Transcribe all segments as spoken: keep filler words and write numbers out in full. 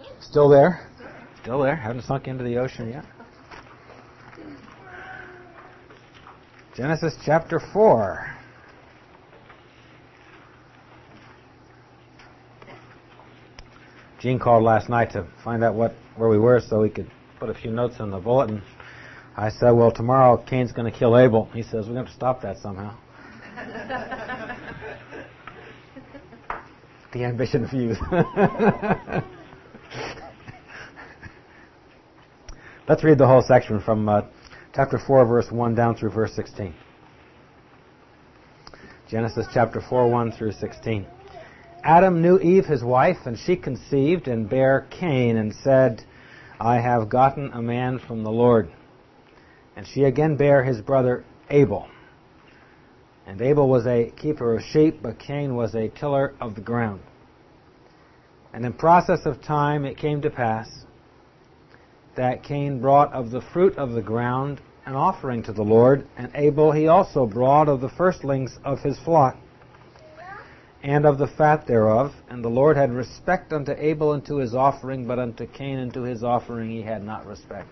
Still there? Still there. Haven't sunk into the ocean yet. Genesis chapter four. Gene called last night to find out what where we were so we could put a few notes in the bulletin. I said, well, tomorrow Cain's going to kill Abel. He says, we're going to stop that somehow. The ambition fuse. Let's read the whole section from uh, chapter four, verse one down through verse sixteen. Genesis chapter four, one through sixteen. Adam knew Eve his wife, and she conceived and bare Cain, and said, I have gotten a man from the Lord. And she again bare his brother Abel. And Abel was a keeper of sheep, but Cain was a tiller of the ground. And in process of time it came to pass that Cain brought of the fruit of the ground an offering to the Lord, and Abel he also brought of the firstlings of his flock, and of the fat thereof. And the Lord had respect unto Abel and to his offering, but unto Cain and to his offering he had not respect.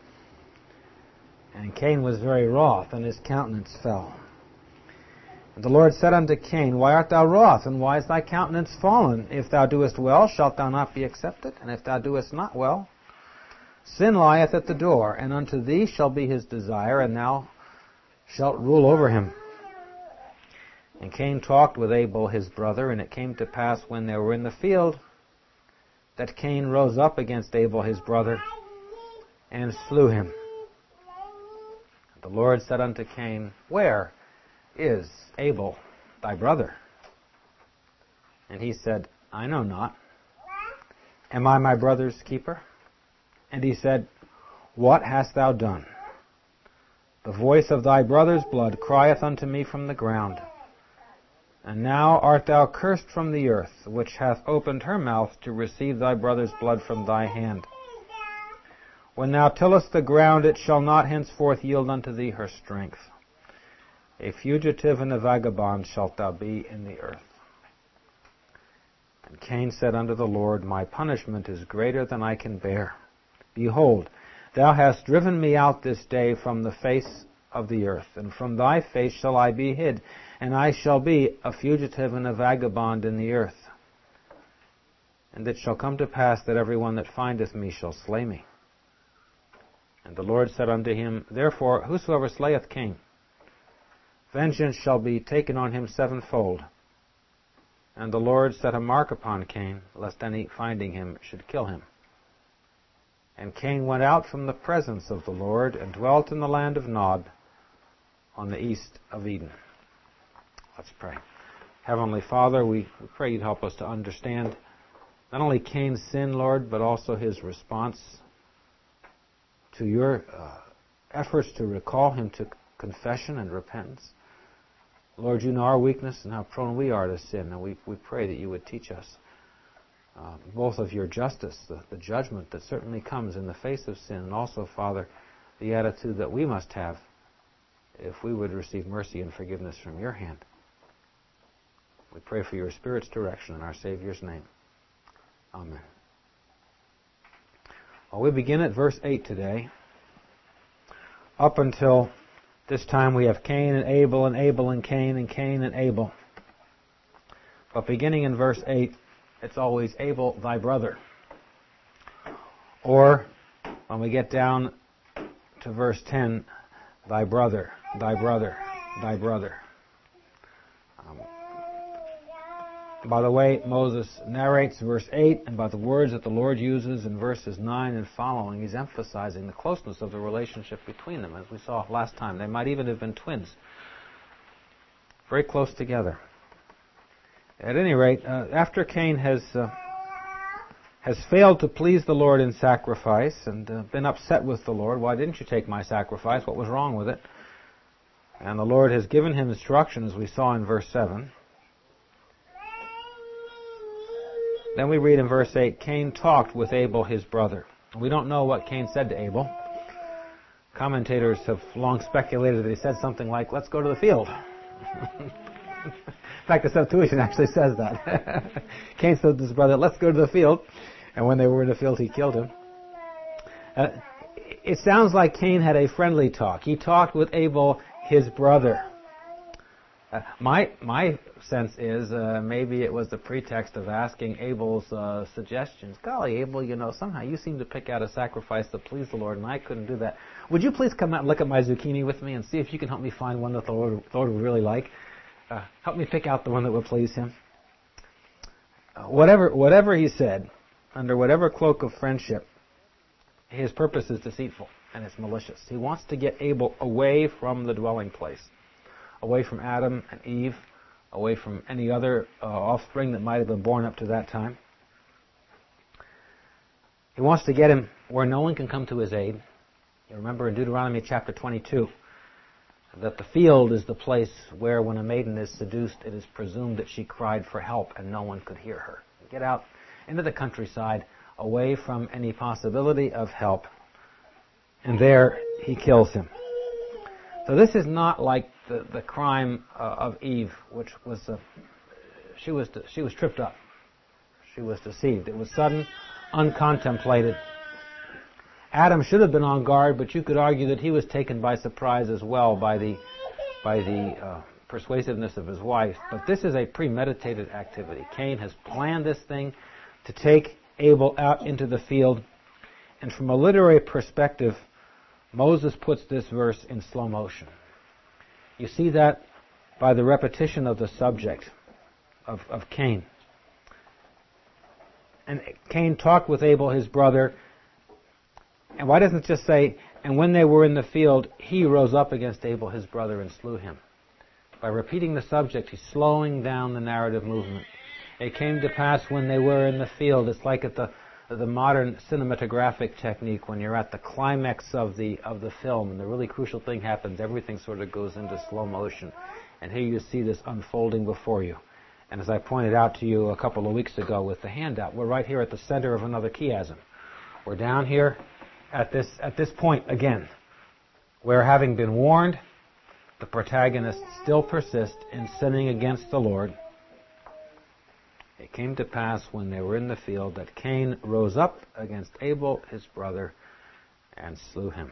And Cain was very wroth, and his countenance fell. And the Lord said unto Cain, Why art thou wroth, and why is thy countenance fallen? If thou doest well, shalt thou not be accepted? And if thou doest not well, sin lieth at the door, and unto thee shall be his desire, and thou shalt rule over him. And Cain talked with Abel his brother, and it came to pass when they were in the field, that Cain rose up against Abel his brother, and slew him. The Lord said unto Cain, Where is Abel thy brother? And he said, I know not. Am I my brother's keeper? And he said, What hast thou done? The voice of thy brother's blood crieth unto me from the ground. And now art thou cursed from the earth, which hath opened her mouth to receive thy brother's blood from thy hand. When thou tillest the ground, it shall not henceforth yield unto thee her strength. A fugitive and a vagabond shalt thou be in the earth. And Cain said unto the Lord, My punishment is greater than I can bear. Behold, thou hast driven me out this day from the face of the earth, and from thy face shall I be hid, and I shall be a fugitive and a vagabond in the earth. And it shall come to pass that every one that findeth me shall slay me. And the Lord said unto him, Therefore whosoever slayeth Cain, vengeance shall be taken on him sevenfold. And the Lord set a mark upon Cain, lest any finding him should kill him. And Cain went out from the presence of the Lord, and dwelt in the land of Nod, on the east of Eden. Let's pray. Heavenly Father, we pray you'd help us to understand not only Cain's sin, Lord, but also his response to your uh, efforts to recall him to confession and repentance. Lord, you know our weakness and how prone we are to sin, and we, we pray that you would teach us uh, both of your justice, the, the judgment that certainly comes in the face of sin, and also, Father, the attitude that we must have if we would receive mercy and forgiveness from your hand. We pray for your Spirit's direction in our Savior's name. Amen. Well, we begin at verse eight today. Up until this time we have Cain and Abel and Abel and Cain and Cain and Abel. But beginning in verse eight, it's always Abel, thy brother. Or, when we get down to verse ten, thy brother, thy brother, thy brother. Um, by the way Moses narrates verse eight, and by the words that the Lord uses in verses nine and following, he's emphasizing the closeness of the relationship between them. As we saw last time, they might even have been twins. Very close together. At any rate, uh, after Cain has uh, has failed to please the Lord in sacrifice and uh, been upset with the Lord, why didn't you take my sacrifice? What was wrong with it? And the Lord has given him instruction, as we saw in verse seven. Then we read in verse eight, Cain talked with Abel his brother. We don't know what Cain said to Abel. Commentators have long speculated that he said something like, let's go to the field. In fact, the Septuagint actually says that. Cain said to his brother, let's go to the field. And when they were in the field, he killed him. Uh, it sounds like Cain had a friendly talk. He talked with Abel, his brother. Uh, my my sense is uh, maybe it was the pretext of asking Abel's uh, suggestions. Golly, Abel, you know, somehow you seem to pick out a sacrifice that pleased the Lord, and I couldn't do that. Would you please come out and look at my zucchini with me and see if you can help me find one that the Lord, the Lord would really like? Uh, help me pick out the one that would please him. Uh, whatever whatever he said, under whatever cloak of friendship, his purpose is deceitful and it's malicious. He wants to get Abel away from the dwelling place, away from Adam and Eve, away from any other uh, offspring that might have been born up to that time. He wants to get him where no one can come to his aid. You remember in Deuteronomy chapter twenty-two that the field is the place where when a maiden is seduced, it is presumed that she cried for help and no one could hear her. Get out into the countryside, away from any possibility of help. And there he kills him. So this is not like the, the crime uh, of Eve, which was uh, she was she was tripped up, she was deceived. It was sudden, uncontemplated. Adam should have been on guard, but you could argue that he was taken by surprise as well by the by the uh, persuasiveness of his wife. But this is a premeditated activity. Cain has planned this thing to take Abel out into the field, and from a literary perspective, Moses puts this verse in slow motion. You see that by the repetition of the subject of, of Cain. And Cain talked with Abel, his brother, and why doesn't it just say, and when they were in the field, he rose up against Abel, his brother, and slew him? By repeating the subject, he's slowing down the narrative movement. It came to pass when they were in the field. It's like at the the modern cinematographic technique when you're at the climax of the of the film and the really crucial thing happens, everything sort of goes into slow motion. And here you see this unfolding before you. And as I pointed out to you a couple of weeks ago with the handout, we're right here at the center of another chiasm. We're down here at this at this point again, where having been warned, the protagonists still persist in sinning against the Lord. It came to pass when they were in the field that Cain rose up against Abel, his brother, and slew him.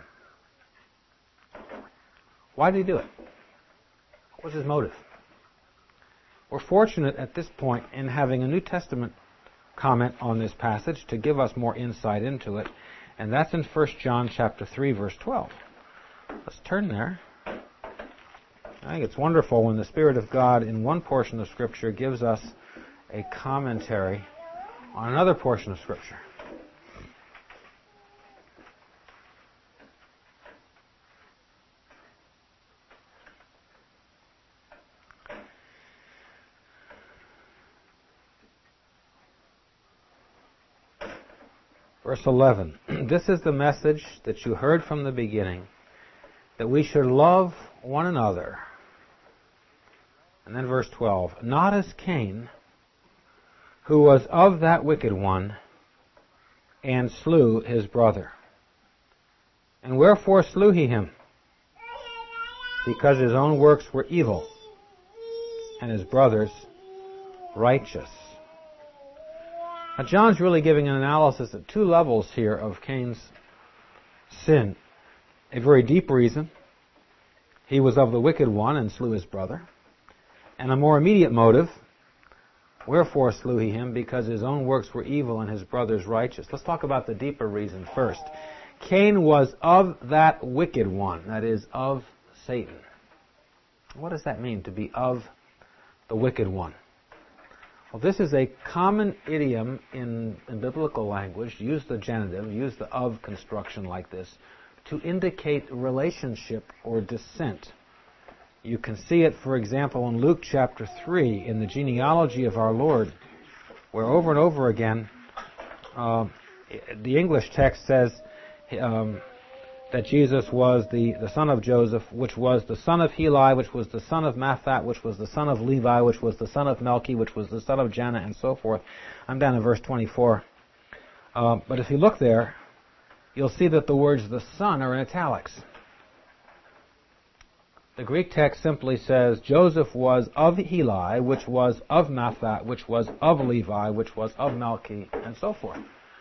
Why did he do it? What was his motive? We're fortunate at this point in having a New Testament comment on this passage to give us more insight into it, and that's in First John chapter three, verse twelve. Let's turn there. I think it's wonderful when the Spirit of God in one portion of Scripture gives us a commentary on another portion of Scripture. Verse eleven, this is the message that you heard from the beginning, that we should love one another. And then verse twelve, not as Cain, who was of that wicked one, and slew his brother. And wherefore slew he him? Because his own works were evil, and his brother's righteous. Now John's really giving an analysis at two levels here of Cain's sin. A very deep reason. He was of the wicked one and slew his brother. And a more immediate motive. Wherefore slew he him? Because his own works were evil and his brother's righteous. Let's talk about the deeper reason first. Cain was of that wicked one, that is, of Satan. What does that mean, to be of the wicked one? Well, this is a common idiom in, in biblical language. Use the genitive, use the of construction like this, to indicate relationship or descent. You can see it, for example, in Luke chapter three, in the genealogy of our Lord, where over and over again, uh, the English text says um, that Jesus was the, the son of Joseph, which was the son of Heli, which was the son of Matthat, which was the son of Levi, which was the son of Melchi, which was the son of Janna, and so forth. I'm down in verse twenty-four. Uh, but if you look there, you'll see that the words the son are in italics. The Greek text simply says, Joseph was of Heli, which was of Matthat, which was of Levi, which was of Melchi, and so forth.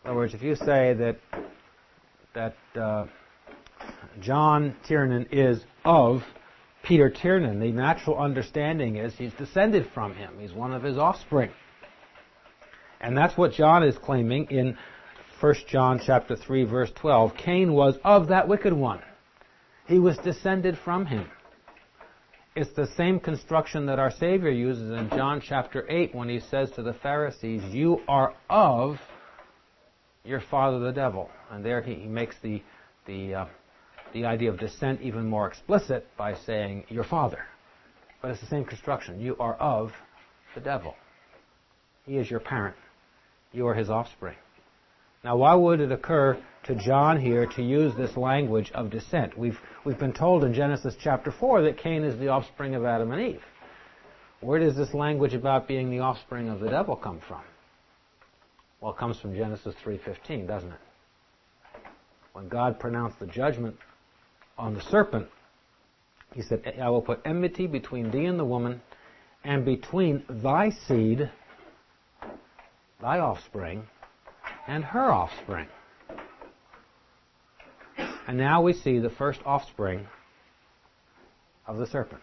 In other words, if you say that that uh, John Tiernan is of Peter Tiernan, the natural understanding is he's descended from him. He's one of his offspring. And that's what John is claiming in First John chapter three, verse twelve. Cain was of that wicked one. He was descended from him. It's the same construction that our Savior uses in John chapter eight when he says to the Pharisees, you are of your father the devil. And there he, he makes the the uh, the idea of descent even more explicit by saying your father. But it's the same construction. You are of the devil. He is your parent. You are his offspring. Now, why would it occur to John here to use this language of descent? We've we've been told in Genesis chapter four that Cain is the offspring of Adam and Eve. Where does this language about being the offspring of the devil come from? Well, it comes from Genesis three fifteen, doesn't it? When God pronounced the judgment on the serpent, he said, I will put enmity between thee and the woman, and between thy seed, thy offspring, and her offspring. And now we see the first offspring of the serpent.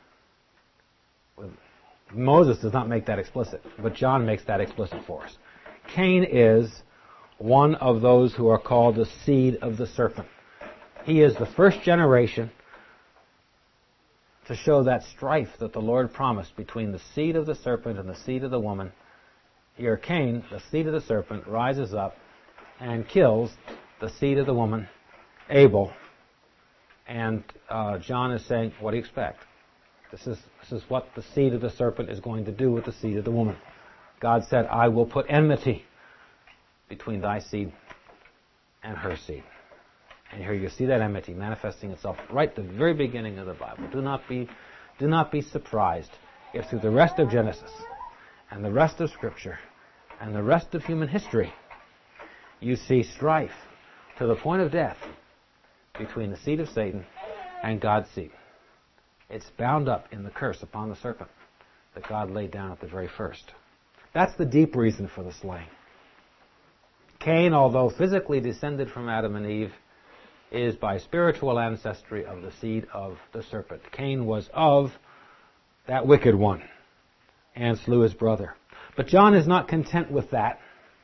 Moses does not make that explicit, but John makes that explicit for us. Cain is one of those who are called the seed of the serpent. He is the first generation to show that strife that the Lord promised between the seed of the serpent and the seed of the woman. Here Cain, the seed of the serpent, rises up and kills the seed of the woman, Abel. And uh, John is saying, what do you expect? This is, this is what the seed of the serpent is going to do with the seed of the woman. God said, I will put enmity between thy seed and her seed. And here you see that enmity manifesting itself right at the very beginning of the Bible. Do not be, do not be surprised if through the rest of Genesis and the rest of Scripture and the rest of human history you see strife to the point of death between the seed of Satan and God's seed. It's bound up in the curse upon the serpent that God laid down at the very first. That's the deep reason for the slaying. Cain, although physically descended from Adam and Eve, is by spiritual ancestry of the seed of the serpent. Cain was of that wicked one and slew his brother. But John is not content with that.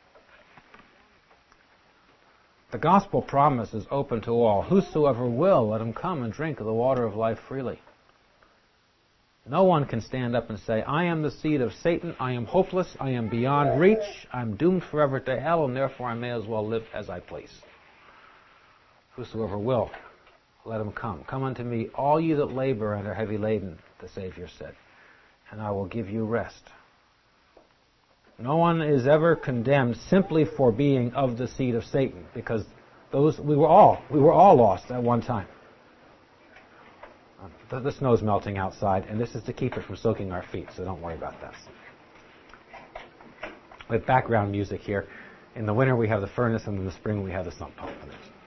The gospel promise is open to all. Whosoever will, let him come and drink of the water of life freely. No one can stand up and say, I am the seed of Satan, I am hopeless, I am beyond reach, I'm doomed forever to hell, and therefore I may as well live as I please. Whosoever will, let him come. Come unto me, all you that labor and are heavy laden, the Savior said, and I will give you rest. No one is ever condemned simply for being of the seed of Satan, because those we were all we were all lost at one time. The, the snow's melting outside, and this is to keep it from soaking our feet, so don't worry about that. With background music here. In the winter we have the furnace, and in the spring we have the sump pump.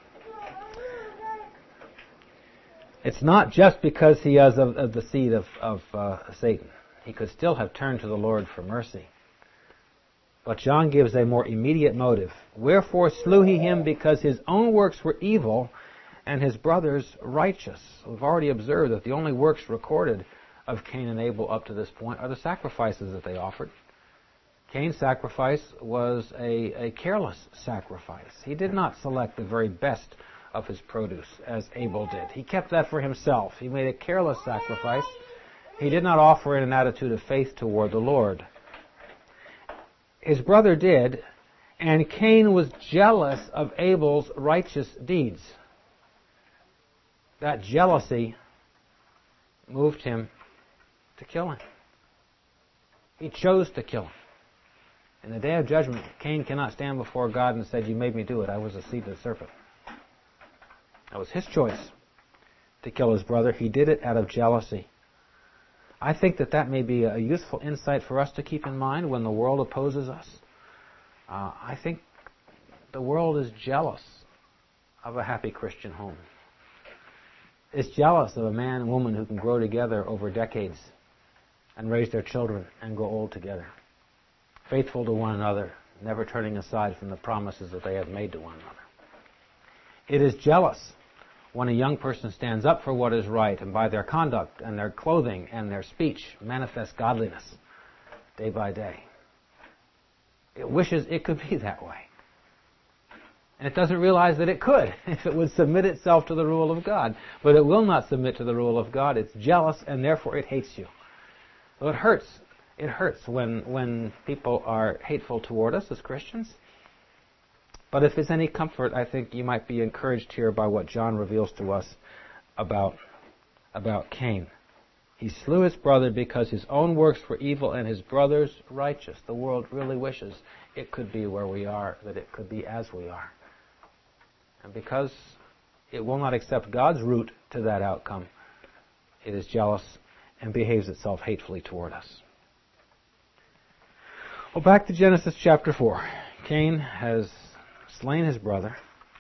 It's not just because he is of, of the seed of, of uh, Satan. He could still have turned to the Lord for mercy. But John gives a more immediate motive. Wherefore slew he him, because his own works were evil, and his brother's righteous. We've already observed that the only works recorded of Cain and Abel up to this point are the sacrifices that they offered. Cain's sacrifice was a, a careless sacrifice. He did not select the very best of his produce, as Abel did. He kept that for himself. He made a careless sacrifice. He did not offer in an attitude of faith toward the Lord. His brother did, and Cain was jealous of Abel's righteous deeds. That jealousy moved him to kill him. He chose to kill him. In the day of judgment, Cain cannot stand before God and say, you made me do it. I was the seed of the serpent. That was his choice to kill his brother. He did it out of jealousy. I think that that may be a useful insight for us to keep in mind when the world opposes us. Uh, I think the world is jealous of a happy Christian home. It's jealous of a man and woman who can grow together over decades and raise their children and grow old together, faithful to one another, never turning aside from the promises that they have made to one another. It is jealous when a young person stands up for what is right and by their conduct and their clothing and their speech manifests godliness day by day. It wishes it could be that way. And it doesn't realize that it could if it would submit itself to the rule of God. But it will not submit to the rule of God. It's jealous and therefore it hates you. So it hurts. It hurts when, when people are hateful toward us as Christians. But if it's any comfort, I think you might be encouraged here by what John reveals to us about, about Cain. He slew his brother because his own works were evil and his brother's righteous. The world really wishes it could be where we are, that it could be as we are. And because it will not accept God's route to that outcome, it is jealous and behaves itself hatefully toward us. Well, back to Genesis chapter four. Cain has slain his brother.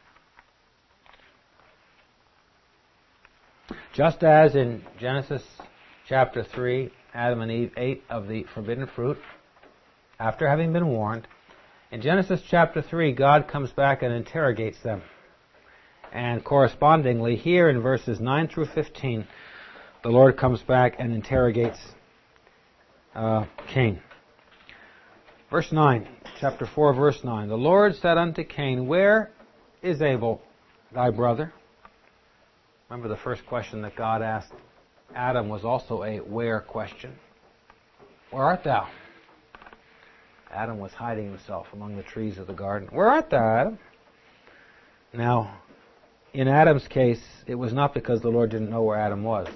Just as in Genesis chapter three, Adam and Eve ate of the forbidden fruit after having been warned, in Genesis chapter three, God comes back and interrogates them. And correspondingly, here in verses nine through fifteen, the Lord comes back and interrogates uh, Cain. Verse nine, chapter four, verse nine. The Lord said unto Cain, Where is Abel, thy brother? Remember the first question that God asked Adam was also a where question. Where art thou? Adam was hiding himself among the trees of the garden. Where art thou, Adam? Now, in Adam's case, it was not because the Lord didn't know where Adam was.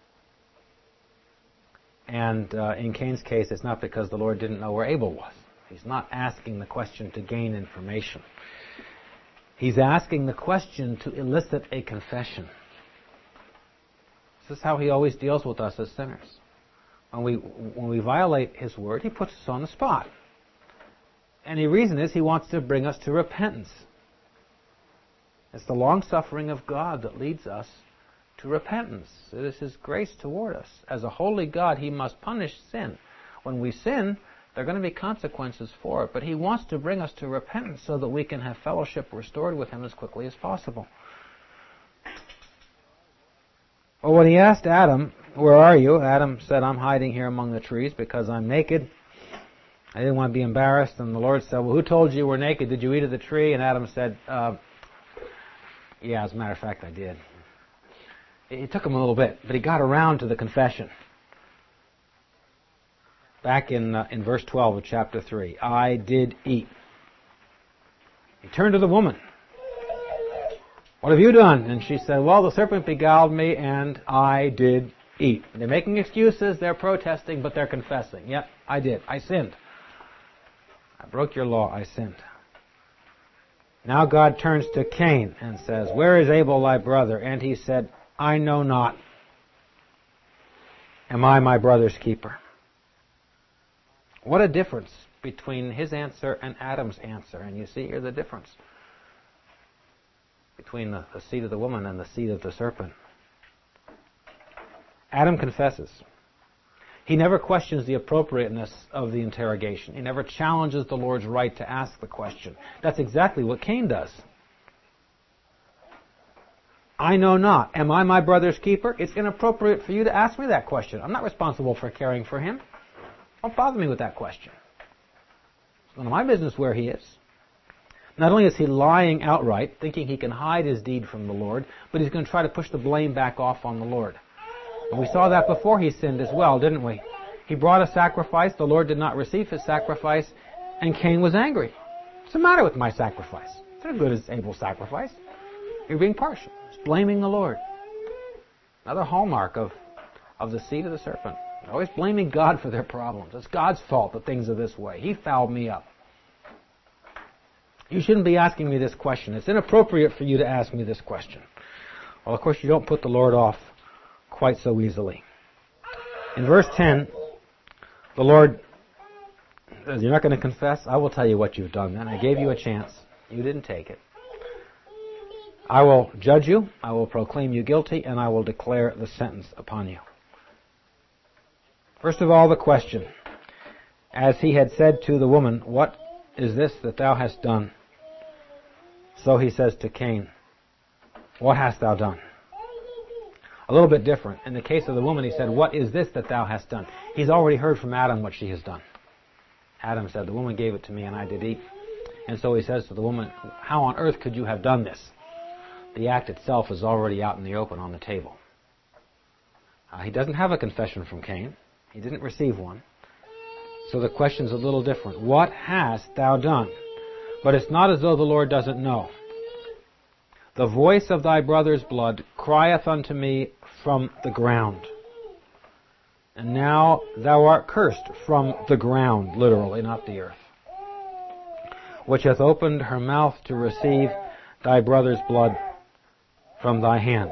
And uh, in Cain's case, it's not because the Lord didn't know where Abel was. He's not asking the question to gain information. He's asking the question to elicit a confession. This is how he always deals with us as sinners. When we, when we violate his word, he puts us on the spot. And the reason is he wants to bring us to repentance. It's the long-suffering of God that leads us to repentance. It is his grace toward us. As a holy God, he must punish sin. When we sin, there are going to be consequences for it. But he wants to bring us to repentance so that we can have fellowship restored with him as quickly as possible. Well, when he asked Adam, where are you? Adam said, I'm hiding here among the trees because I'm naked. I didn't want to be embarrassed. And the Lord said, well, who told you you were naked? Did you eat of the tree? And Adam said, uh, yeah, as a matter of fact, I did. It took him a little bit, but he got around to the confession. Back in uh, in verse twelve of chapter three, I did eat. He turned to the woman. What have you done? And she said, well, the serpent beguiled me and I did eat. They're making excuses, they're protesting, but they're confessing. Yep, I did. I sinned. I broke your law. I sinned. Now God turns to Cain and says, where is Abel thy brother? And he said, I know not. Am I my brother's keeper? What a difference between his answer and Adam's answer. And you see here the difference between the, the seed of the woman and the seed of the serpent. Adam confesses. He never questions the appropriateness of the interrogation. He never challenges the Lord's right to ask the question. That's exactly what Cain does. I know not. Am I my brother's keeper? It's inappropriate for you to ask me that question. I'm not responsible for caring for him. Don't bother me with that question. It's none of my business where he is. Not only is he lying outright, thinking he can hide his deed from the Lord, but he's going to try to push the blame back off on the Lord. And we saw that before he sinned as well, didn't we? He brought a sacrifice, the Lord did not receive his sacrifice, and Cain was angry. What's the matter with my sacrifice? It's not as good as Abel's sacrifice. You're being partial. It's blaming the Lord. Another hallmark of, of the seed of the serpent. They're always blaming God for their problems. It's God's fault that things are this way. He fouled me up. You shouldn't be asking me this question. It's inappropriate for you to ask me this question. Well, of course, you don't put the Lord off quite so easily. In verse ten, the Lord says, you're not going to confess? I will tell you what you've done then. I gave you a chance. You didn't take it. I will judge you, I will proclaim you guilty, and I will declare the sentence upon you. First of all, the question. As he had said to the woman, what is this that thou hast done? So he says to Cain, what hast thou done? A little bit different. In the case of the woman, he said, what is this that thou hast done? He's already heard from Adam what she has done. Adam said, the woman gave it to me and I did eat. And so he says to the woman, how on earth could you have done this? The act itself is already out in the open on the table. Uh, he doesn't have a confession from Cain. He didn't receive one. So the question's a little different. What hast thou done? But it's not as though the Lord doesn't know. The voice of thy brother's blood crieth unto me from the ground. And now thou art cursed from the ground, literally, not the earth, which hath opened her mouth to receive thy brother's blood from thy hand.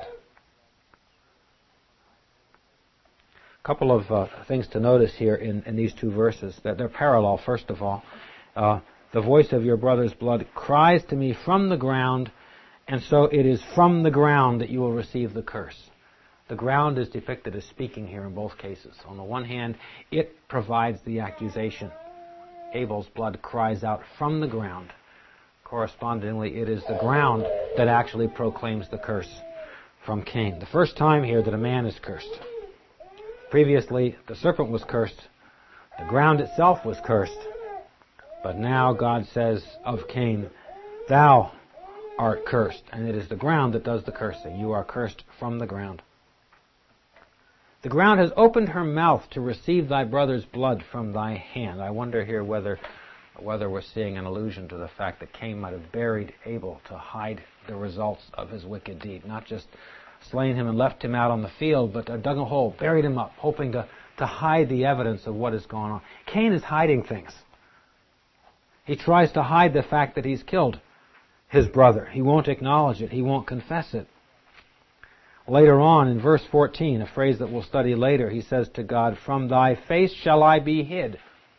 A couple of uh, things to notice here in, in these two verses, that they're parallel, first of all. Uh, the voice of your brother's blood cries to me from the ground, and so it is from the ground that you will receive the curse. The ground is depicted as speaking here in both cases. On the one hand, it provides the accusation. Abel's blood cries out from the ground. Correspondingly, it is the ground that actually proclaims the curse from Cain. The first time here that a man is cursed. Previously, the serpent was cursed. The ground itself was cursed. But now God says of Cain, thou art cursed. And it is the ground that does the cursing. You are cursed from the ground. The ground has opened her mouth to receive thy brother's blood from thy hand. I wonder here whether whether we're seeing an allusion to the fact that Cain might have buried Abel to hide the results of his wicked deed. Not just slain him and left him out on the field, but dug a hole, buried him up, hoping to, to hide the evidence of what is going on. Cain is hiding things. He tries to hide the fact that he's killed his brother. He won't acknowledge it. He won't confess it. Later on in verse fourteen, a phrase that we'll study later, he says to God, from thy face shall I be hid.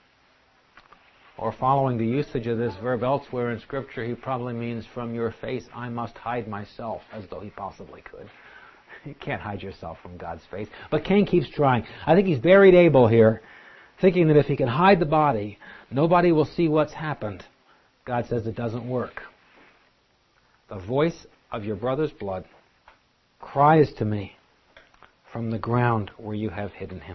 Or following the usage of this verb elsewhere in Scripture, he probably means from your face I must hide myself, as though he possibly could. You can't hide yourself from God's face. But Cain keeps trying. I think he's buried Abel here, thinking that if he can hide the body, nobody will see what's happened. God says it doesn't work. The voice of your brother's blood cries to me from the ground where you have hidden him.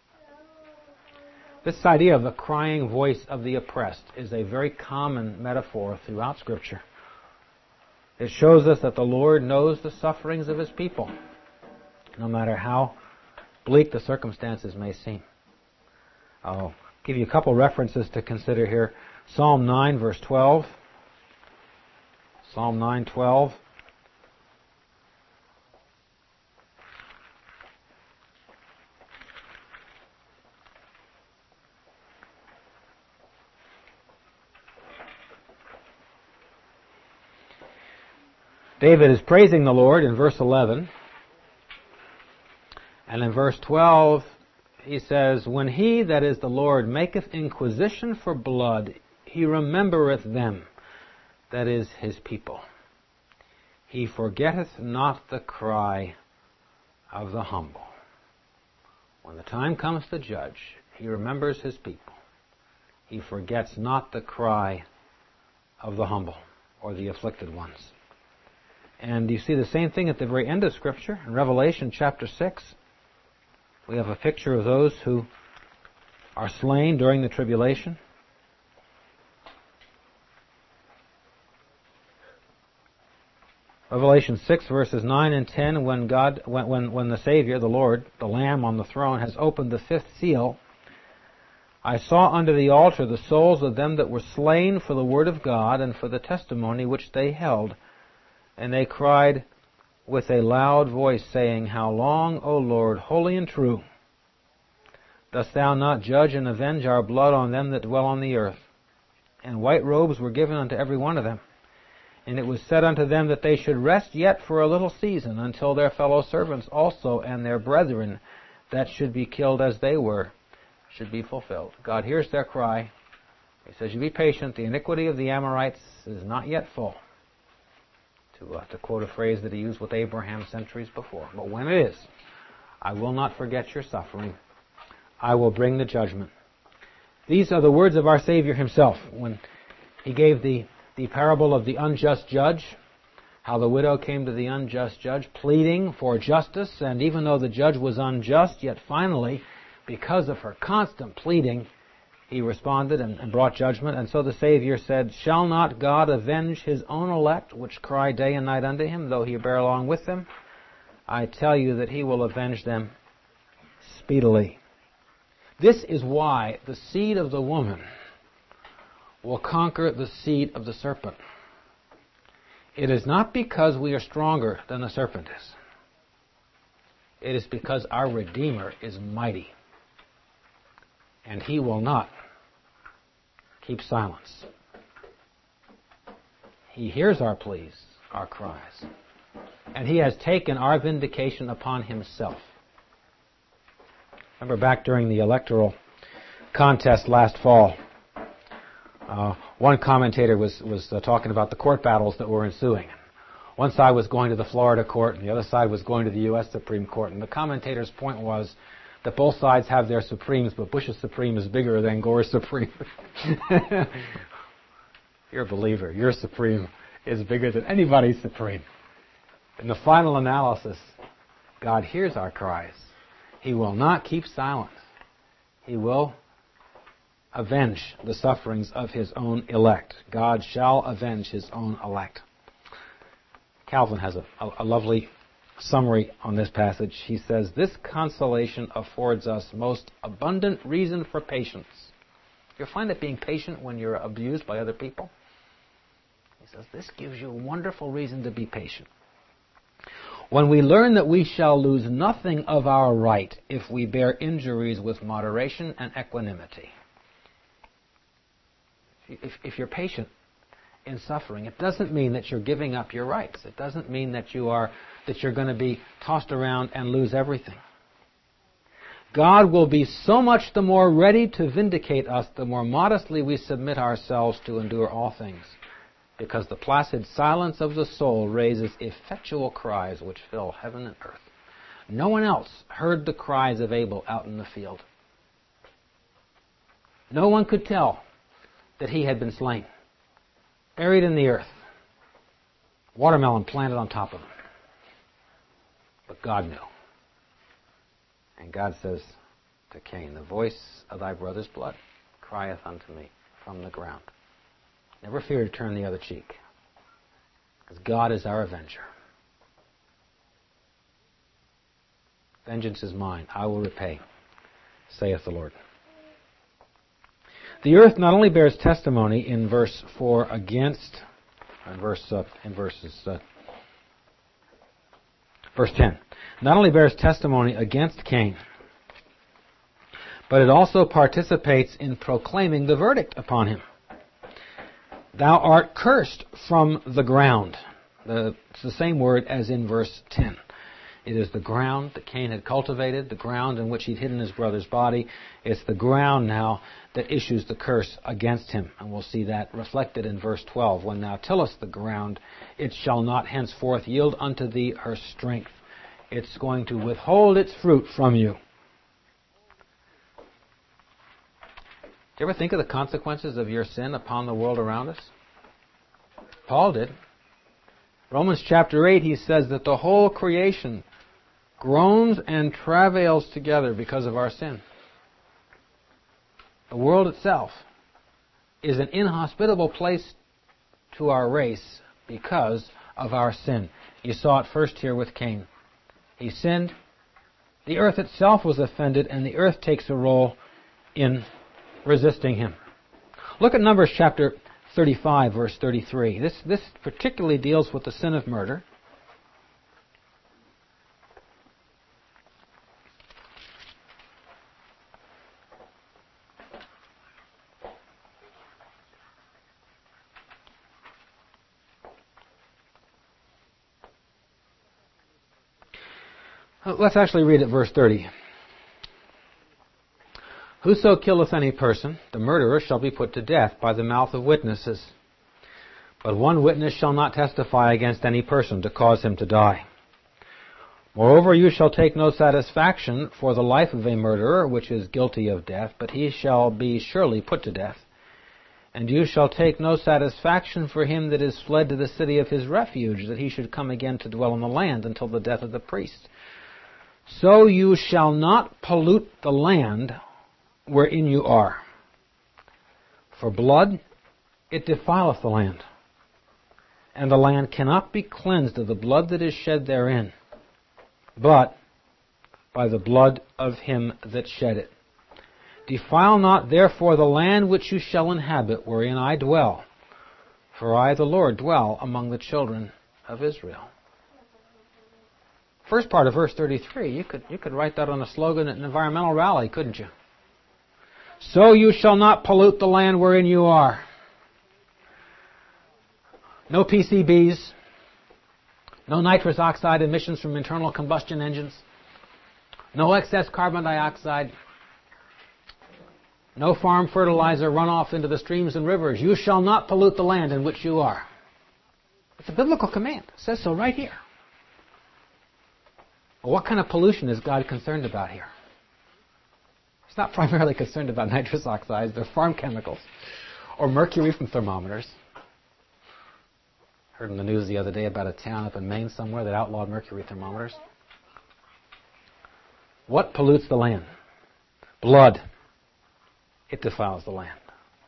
This idea of the crying voice of the oppressed is a very common metaphor throughout Scripture. It shows us that the Lord knows the sufferings of His people, no matter how bleak the circumstances may seem. I'll give you a couple references to consider here. Psalm nine, verse twelve. Psalm nine, twelve. David is praising the Lord in verse eleven. And in verse twelve, he says, when he, that is the Lord, maketh inquisition for blood, he remembereth them, that is his people. He forgetteth not the cry of the humble. When the time comes to judge, he remembers his people. He forgets not the cry of the humble, or the afflicted ones. And you see the same thing at the very end of Scripture. In Revelation chapter six, we have a picture of those who are slain during the tribulation. Revelation six, verses nine and ten, when God, when, when, when the Savior, the Lord, the Lamb on the throne, has opened the fifth seal, I saw under the altar the souls of them that were slain for the word of God and for the testimony which they held. And they cried with a loud voice, saying, how long, O Lord, holy and true, dost thou not judge and avenge our blood on them that dwell on the earth? And white robes were given unto every one of them. And it was said unto them that they should rest yet for a little season, until their fellow servants also and their brethren that should be killed as they were should be fulfilled. God hears their cry. He says, you be patient. The iniquity of the Amorites is not yet full. To, uh, to quote a phrase that he used with Abraham centuries before. But when it is, I will not forget your suffering. I will bring the judgment. These are the words of our Savior himself when He gave the, the parable of the unjust judge, how the widow came to the unjust judge pleading for justice, and even though the judge was unjust, yet finally, because of her constant pleading, he responded and, and brought judgment. And so the Savior said, "Shall not God avenge his own elect, which cry day and night unto him, though he bear along with them? I tell you that he will avenge them speedily." This is why the seed of the woman will conquer the seed of the serpent. It is not because we are stronger than the serpent is. It is because our Redeemer is mighty. And he will not keep silence. He hears our pleas, our cries. And he has taken our vindication upon himself. Remember back during the electoral contest last fall, uh, one commentator was, was uh, talking about the court battles that were ensuing. One side was going to the Florida court, and the other side was going to the U S Supreme Court. And the commentator's point was that both sides have their Supremes, but Bush's Supreme is bigger than Gore's Supreme. You're a believer. Your Supreme is bigger than anybody's Supreme. In the final analysis, God hears our cries. He will not keep silent. He will avenge the sufferings of his own elect. God shall avenge his own elect. Calvin has a, a, a lovely summary on this passage. He says, "This consolation affords us most abundant reason for patience." You find that being patient when you're abused by other people? He says, this gives you a wonderful reason to be patient. "When we learn that we shall lose nothing of our right if we bear injuries with moderation and equanimity." If, if you're patient in suffering, it doesn't mean that you're giving up your rights. It doesn't mean that you are that you're going to be tossed around and lose everything. God will be so much the more ready to vindicate us the more modestly we submit ourselves to endure all things, because the placid silence of the soul raises effectual cries which fill heaven and earth. No one else heard the cries of Abel out in the field. No one could tell that he had been slain, buried in the earth, watermelon planted on top of him. But God knew. And God says to Cain, "The voice of thy brother's blood crieth unto me from the ground." Never fear to turn the other cheek, because God is our avenger. "Vengeance is mine, I will repay, saith the Lord." The earth not only bears testimony in verse four against, in verse uh, in verses uh, verse ten, not only bears testimony against Cain, but it also participates in proclaiming the verdict upon him. "Thou art cursed from the ground." The, it's the same word as in verse ten. It is the ground that Cain had cultivated, the ground in which he'd hidden his brother's body. It's the ground now that issues the curse against him. And we'll see that reflected in verse twelve. "When thou tillest the ground, it shall not henceforth yield unto thee her strength." It's going to withhold its fruit from you. Do you ever think of the consequences of your sin upon the world around us? Paul did. Romans chapter eight, he says that the whole creation groans and travails together because of our sin. The world itself is an inhospitable place to our race because of our sin. You saw it first here with Cain. He sinned. The earth itself was offended, and the earth takes a role in resisting him. Look at Numbers chapter thirty-five, verse thirty-three. This, this particularly deals with the sin of murder. Let's actually read at verse thirty. "Whoso killeth any person, the murderer shall be put to death by the mouth of witnesses. But one witness shall not testify against any person to cause him to die. Moreover, you shall take no satisfaction for the life of a murderer, which is guilty of death, but he shall be surely put to death. And you shall take no satisfaction for him that is fled to the city of his refuge, that he should come again to dwell in the land until the death of the priest. So you shall not pollute the land wherein you are. For blood, it defileth the land, and the land cannot be cleansed of the blood that is shed therein, but by the blood of him that shed it. Defile not therefore the land which you shall inhabit, wherein I dwell, for I, the Lord, dwell among the children of Israel. First part of verse thirty-three, you could, you could write that on a slogan at an environmental rally, couldn't you? So you shall not pollute the land wherein you are. No P C Bs, no nitrous oxide emissions from internal combustion engines, no excess carbon dioxide, no farm fertilizer runoff into the streams and rivers. You shall not pollute the land in which you are. It's a biblical command. It says so right here. Well, what kind of pollution is God concerned about here? He's not primarily concerned about nitrous oxides or farm chemicals or mercury from thermometers. Heard in the news the other day about a town up in Maine somewhere that outlawed mercury thermometers. What pollutes the land? Blood. It defiles the land.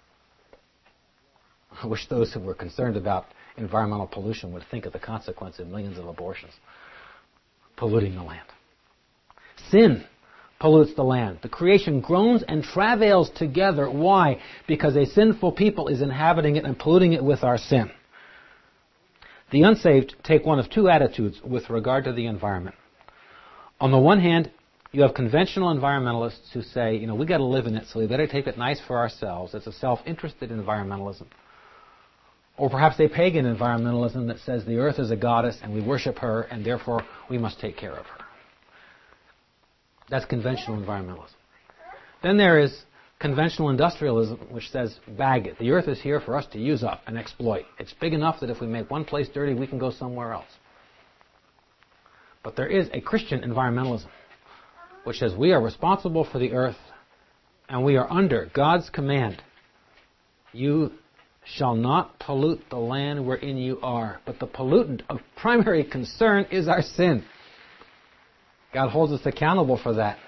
I wish those who were concerned about environmental pollution would think of the consequence of millions of abortions polluting the land. Sin pollutes the land. The creation groans and travails together. Why? Because a sinful people is inhabiting it and polluting it with our sin. The unsaved take one of two attitudes with regard to the environment. On the one hand, you have conventional environmentalists who say, you know, we got to live in it, so we better take it nice for ourselves. It's a self-interested environmentalism. Or perhaps a pagan environmentalism that says the earth is a goddess and we worship her and therefore we must take care of her. That's conventional environmentalism. Then there is conventional industrialism, which says, bag it. The earth is here for us to use up and exploit. It's big enough that if we make one place dirty, we can go somewhere else. But there is a Christian environmentalism, which says we are responsible for the earth and we are under God's command. You shall not pollute the land wherein you are. But the pollutant of primary concern is our sin. God holds us accountable for that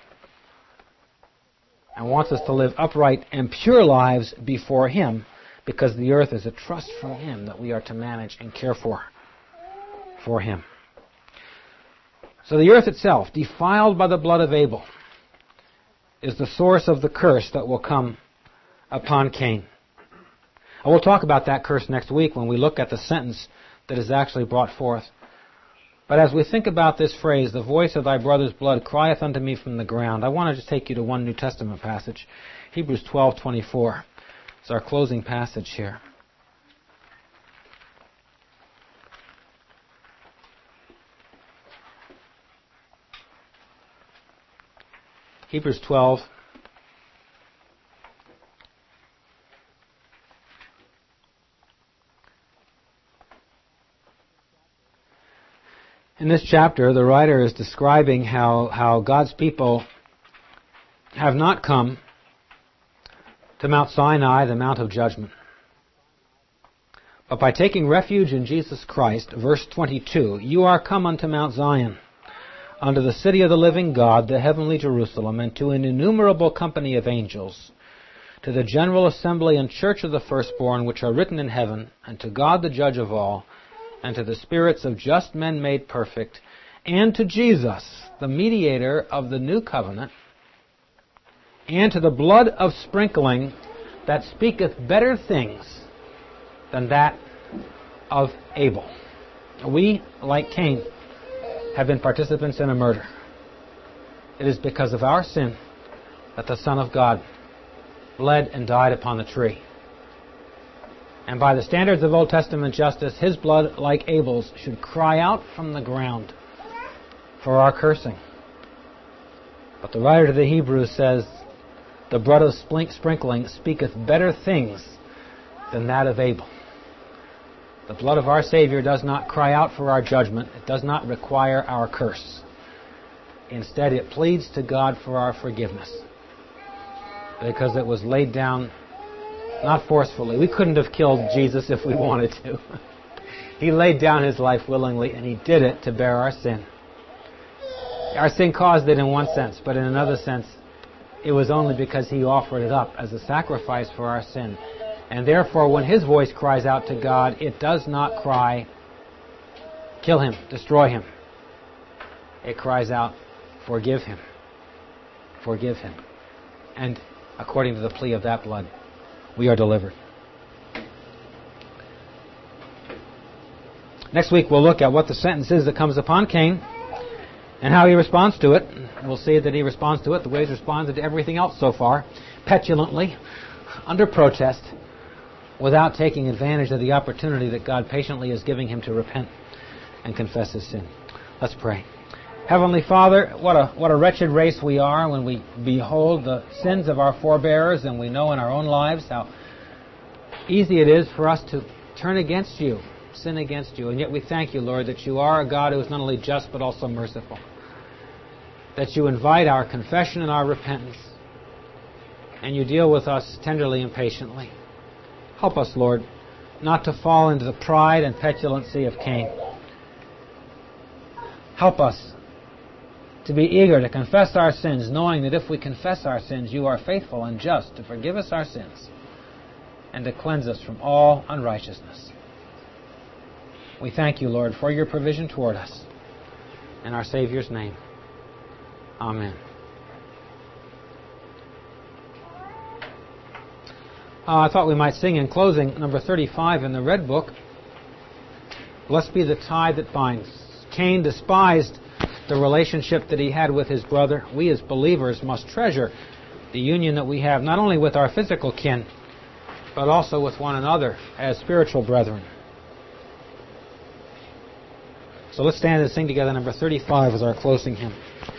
and wants us to live upright and pure lives before Him, because the earth is a trust from Him that we are to manage and care for for Him. So the earth itself, defiled by the blood of Abel, is the source of the curse that will come upon Cain. And we'll talk about that curse next week when we look at the sentence that is actually brought forth. But as we think about this phrase, the voice of thy brother's blood crieth unto me from the ground, I want to just take you to one New Testament passage, Hebrews twelve twenty-four. It's our closing passage here. Hebrews twelve. In this chapter, the writer is describing how, how God's people have not come to Mount Sinai, the Mount of Judgment. But by taking refuge in Jesus Christ, verse twenty-two, you are come unto Mount Zion, unto the city of the living God, the heavenly Jerusalem, and to an innumerable company of angels, to the general assembly and church of the firstborn, which are written in heaven, and to God the judge of all, and to the spirits of just men made perfect, and to Jesus, the mediator of the new covenant, and to the blood of sprinkling that speaketh better things than that of Abel. We, like Cain, have been participants in a murder. It is because of our sin that the Son of God bled and died upon the tree. And by the standards of Old Testament justice, His blood, like Abel's, should cry out from the ground for our cursing. But the writer to the Hebrews says, the blood of sprinkling speaketh better things than that of Abel. The blood of our Savior does not cry out for our judgment. It does not require our curse. Instead, it pleads to God for our forgiveness, because it was laid down not forcefully. We couldn't have killed Jesus if we wanted to. He laid down His life willingly, and He did it to bear our sin. Our sin caused it in one sense, but in another sense, it was only because He offered it up as a sacrifice for our sin. And therefore, when His voice cries out to God, it does not cry, kill Him, destroy Him. It cries out, forgive Him. Forgive Him. And according to the plea of that blood, we are delivered. Next week we'll look at what the sentence is that comes upon Cain and how he responds to it. We'll see that he responds to it the way he's responded to everything else so far, petulantly, under protest, without taking advantage of the opportunity that God patiently is giving him to repent and confess his sin. Let's pray. Heavenly Father, what a what a wretched race we are when we behold the sins of our forebears, and we know in our own lives how easy it is for us to turn against You, sin against You. And yet we thank You, Lord, that You are a God who is not only just but also merciful. That You invite our confession and our repentance, and You deal with us tenderly and patiently. Help us, Lord, not to fall into the pride and petulancy of Cain. Help us to be eager to confess our sins, knowing that if we confess our sins, You are faithful and just to forgive us our sins and to cleanse us from all unrighteousness. We thank You, Lord, for Your provision toward us. In our Savior's name, amen. Uh, I thought we might sing in closing number thirty-five in the Red Book. Blessed be the tie that binds. Cain despised the relationship that he had with his brother. We as believers must treasure the union that we have, not only with our physical kin, but also with one another as spiritual brethren. So let's stand and sing together number thirty-five as our closing hymn.